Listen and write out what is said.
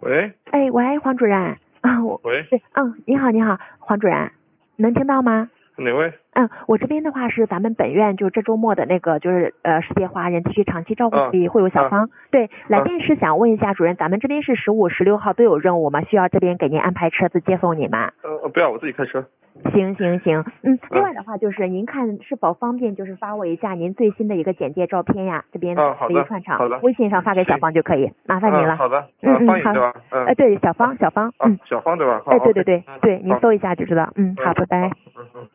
喂， 哎，喂，黄主任啊， 喂， 对，你好，黄主任，能听到吗？ 哪位？ 我这边的话是咱们本院就这周末的那个就是世界华人地区长期照顾会会有小芳，对，来电是想问一下主任，咱们这边是15、16号都有任务吗？需要这边给您安排车子接送你吗？ 不要，我自己开车。 行，另外的话就是您看是否方便就是发我一下您最新的一个简介照片呀，这边好的， 一串场， 好的， 微信上发给小芳就可以，麻烦您了。 好的， 好， 对吧？ 对，小芳， 小芳对吧？ 对，您搜一下就知道，好，拜拜。